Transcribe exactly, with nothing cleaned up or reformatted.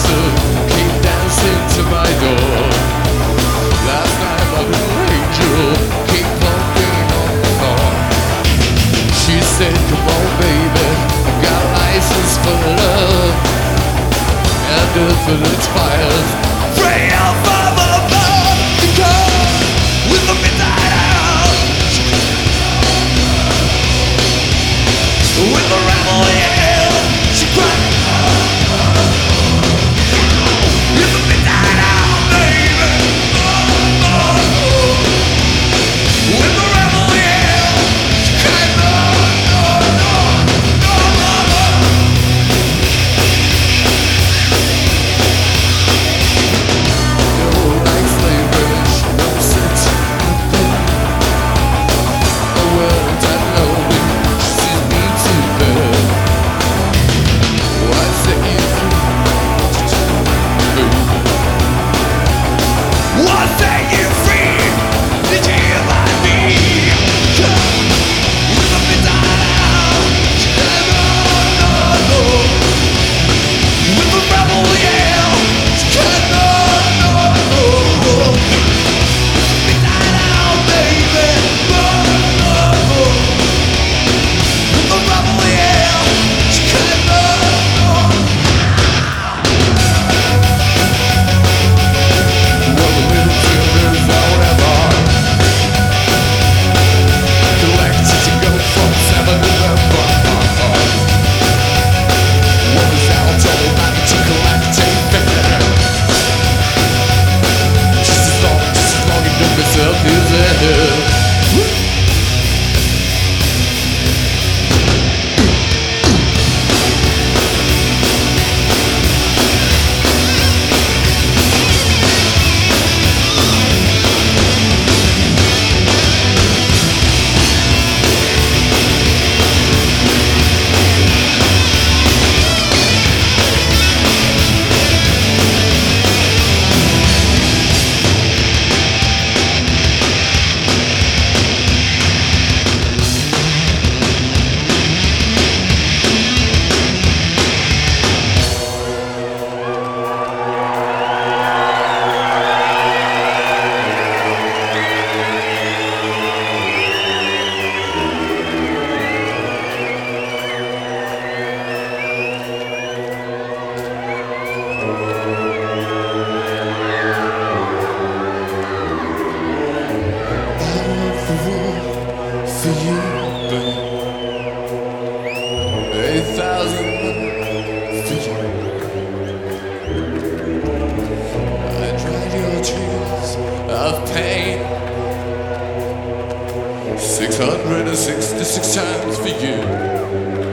dancer came dancing to my door. Last night my little angel came pumping on the floor. She said, come on baby, I got a license for love, and if it expires, pray I'll follow above. Because with the midnight hour, with the rebel yell, she cried. With the midnight hour, baby, oh, oh, oh. With the rebel yell, she cried, no, no, no, no, no, no. No like slavery, she knows it. The world I know it, she sees me too bad. Why set you free? Why set you free? Did you hear my me? With the midnight hour, she said, no, no, no. With the rebel yell, she said, no, no, no. With the midnight hour, baby, no, no, no. With the rebel yell, she said, no, no. Well, the little children forever collected to go from seven to November. What was out all night to collect a figure? Just as long, just as long as you myself is there. For you, a thousand for you. I dried your tears of pain six hundred and sixty-six times for you.